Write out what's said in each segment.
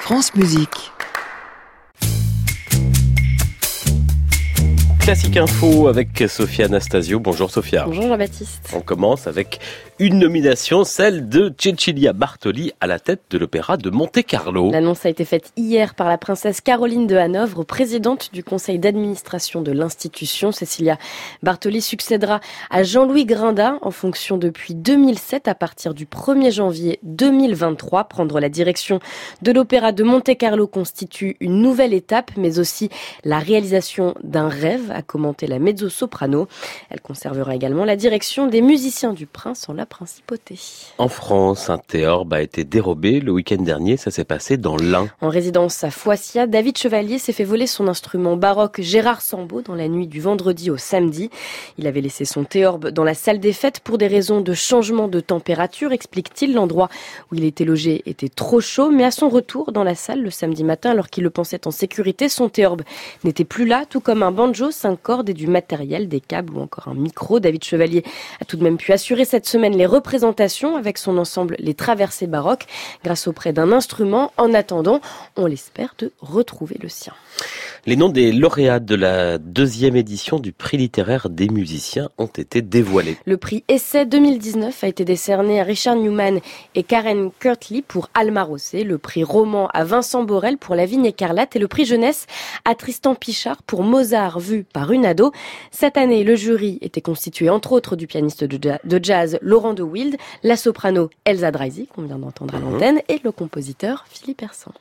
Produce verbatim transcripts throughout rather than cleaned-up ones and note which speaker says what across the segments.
Speaker 1: France Musique.
Speaker 2: Classique Info avec Sophia Anastasio. Bonjour Sophia.
Speaker 3: Bonjour Jean-Baptiste.
Speaker 2: On commence avec une nomination, celle de Cecilia Bartoli à la tête de l'Opéra de Monte-Carlo.
Speaker 3: L'annonce a été faite hier par la princesse Caroline de Hanovre, présidente du conseil d'administration de l'institution. Cecilia Bartoli succédera à Jean-Louis Grinda en fonction depuis deux mille sept. À partir du premier janvier deux mille vingt-trois, prendre la direction de l'Opéra de Monte-Carlo constitue une nouvelle étape, mais aussi la réalisation d'un rêve, a commenté la mezzo-soprano. Elle conservera également la direction des musiciens du Prince en la principauté.
Speaker 2: En France, un théorbe a été dérobé le week-end dernier. Ça s'est passé dans l'Ain.
Speaker 3: En résidence à Foissiat, David Chevalier s'est fait voler son instrument baroque Gérard Sambo dans la nuit du vendredi au samedi. Il avait laissé son théorbe dans la salle des fêtes pour des raisons de changement de température, explique-t-il. L'endroit où il était logé était trop chaud, mais à son retour dans la salle le samedi matin, alors qu'il le pensait en sécurité, son théorbe n'était plus là, tout comme un banjo, cinq cordes et du matériel, des câbles ou encore un micro. David Chevalier a tout de même pu assurer cette semaine les représentations avec son ensemble Les Traversées baroques grâce au prêt d'un instrument. En attendant, on l'espère, de retrouver le sien.
Speaker 2: Les noms des lauréats de la deuxième édition du prix littéraire des musiciens ont été dévoilés.
Speaker 3: Le prix Essai deux mille dix-neuf a été décerné à Richard Newman et Karen Kirtley pour Alma Rossé, le prix roman à Vincent Borel pour La Vigne écarlate et le prix jeunesse à Tristan Pichard pour Mozart vu par une ado. Cette année, le jury était constitué entre autres du pianiste de jazz Laurent de Wild, la soprano Elsa Dreisig, qu'on vient d'entendre à l'antenne, et le compositeur Philippe Hersant.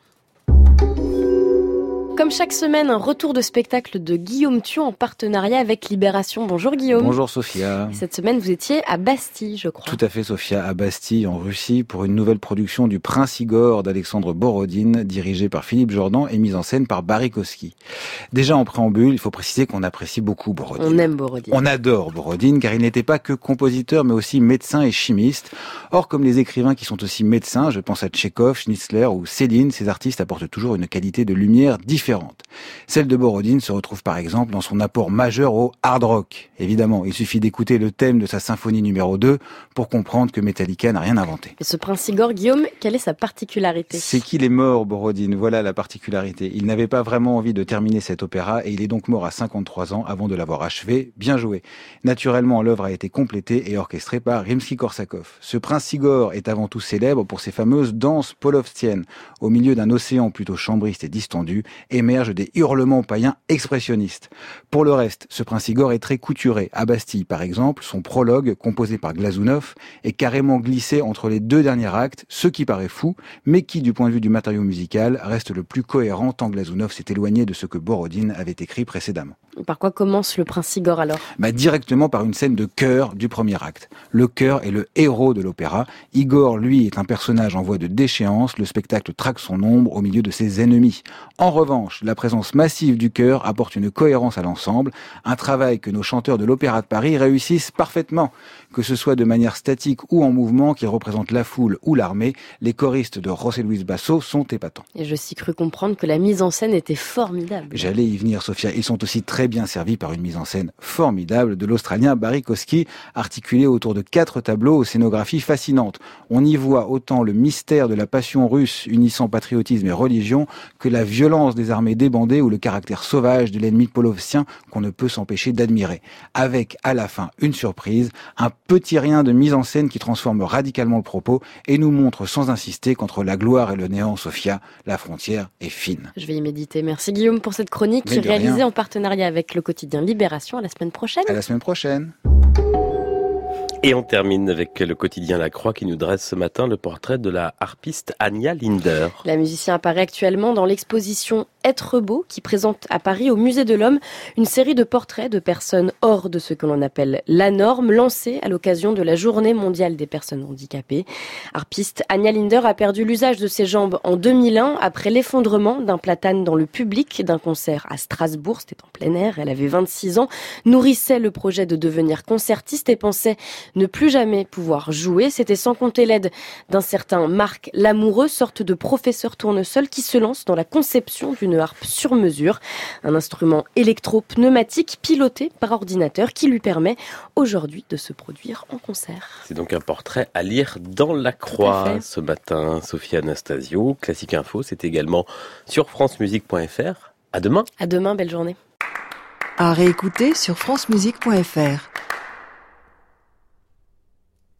Speaker 3: Comme chaque semaine, un retour de spectacle de Guillaume Thion en partenariat avec Libération. Bonjour Guillaume.
Speaker 4: Bonjour Sophia.
Speaker 3: Et cette semaine, vous étiez à Bastille, je crois.
Speaker 4: Tout à fait Sophia, à Bastille, en Russie, pour une nouvelle production du Prince Igor d'Alexandre Borodine, dirigée par Philippe Jordan et mise en scène par Barry Kosky. Déjà en préambule, il faut préciser qu'on apprécie beaucoup Borodine.
Speaker 3: On aime Borodine.
Speaker 4: On adore Borodine, car il n'était pas que compositeur, mais aussi médecin et chimiste. Or, comme les écrivains qui sont aussi médecins, je pense à Tchekhov, Schnitzler ou Céline, ces artistes apportent toujours une qualité de lumière différente. Celle de Borodine se retrouve par exemple dans son apport majeur au hard rock. Évidemment, il suffit d'écouter le thème de sa symphonie numéro deux pour comprendre que Metallica n'a rien inventé.
Speaker 3: Et ce Prince Igor, Guillaume, quelle est sa particularité ?
Speaker 4: C'est qu'il est mort, Borodine. Voilà la particularité. Il n'avait pas vraiment envie de terminer cet opéra et il est donc mort à cinquante-trois ans avant de l'avoir achevé. Bien joué. Naturellement, l'œuvre a été complétée et orchestrée par Rimsky-Korsakov. Ce Prince Igor est avant tout célèbre pour ses fameuses danses polovstiennes. Au milieu d'un océan plutôt chambriste et distendu, émergent des hurlements païens expressionnistes. Pour le reste, ce Prince Igor est très couturé. À Bastille, par exemple, son prologue, composé par Glazunov, est carrément glissé entre les deux derniers actes, ce qui paraît fou, mais qui, du point de vue du matériau musical, reste le plus cohérent tant Glazunov s'est éloigné de ce que Borodine avait écrit précédemment.
Speaker 3: Par quoi commence le Prince Igor alors ?
Speaker 4: Bah, directement par une scène de chœur du premier acte. Le chœur est le héros de l'opéra. Igor, lui, est un personnage en voie de déchéance. Le spectacle traque son ombre au milieu de ses ennemis. En revanche, la présence massive du chœur apporte une cohérence à l'ensemble, un travail que nos chanteurs de l'Opéra de Paris réussissent parfaitement. Que ce soit de manière statique ou en mouvement, qu'ils représentent la foule ou l'armée, les choristes de José Luis Basso sont épatants.
Speaker 3: Et je suis cru comprendre que la mise en scène était formidable.
Speaker 4: J'allais y venir, Sophia. Ils sont aussi très bien servis par une mise en scène formidable de l'Australien Barry Kosky, articulée autour de quatre tableaux aux scénographies fascinantes. On y voit autant le mystère de la passion russe unissant patriotisme et religion que la violence des armées débandées ou le caractère sauvage de l'ennemi polovstien qu'on ne peut s'empêcher d'admirer. Avec, à la fin, une surprise, un petit rien de mise en scène qui transforme radicalement le propos et nous montre sans insister qu'entre la gloire et le néant, Sophia, la frontière est fine.
Speaker 3: Je vais y méditer. Merci Guillaume pour cette chronique
Speaker 4: Mais de
Speaker 3: réalisée
Speaker 4: rien.
Speaker 3: en partenariat avec le quotidien Libération. À la semaine prochaine.
Speaker 4: À la semaine prochaine.
Speaker 2: Et on termine avec le quotidien La Croix qui nous dresse ce matin le portrait de la harpiste Anja Linder.
Speaker 3: La musicienne apparaît actuellement dans l'exposition Être beau qui présente à Paris au Musée de l'Homme une série de portraits de personnes hors de ce que l'on appelle la norme, lancée à l'occasion de la Journée mondiale des personnes handicapées. Harpiste Anja Linder a perdu l'usage de ses jambes en deux mille un après l'effondrement d'un platane dans le public d'un concert à Strasbourg. C'était en plein air, elle avait vingt-six ans, nourrissait le projet de devenir concertiste et pensait ne plus jamais pouvoir jouer. C'était sans compter l'aide d'un certain Marc Lamoureux, sorte de professeur tournesol qui se lance dans la conception d'une harpe sur mesure. Un instrument électro-pneumatique piloté par ordinateur qui lui permet aujourd'hui de se produire en concert.
Speaker 2: C'est donc un portrait à lire dans la Croix ce matin. Sophie Anastasio, Classique Info, c'est également sur francemusique point f r. À demain.
Speaker 3: À demain, belle journée.
Speaker 1: À réécouter sur francemusique point f r.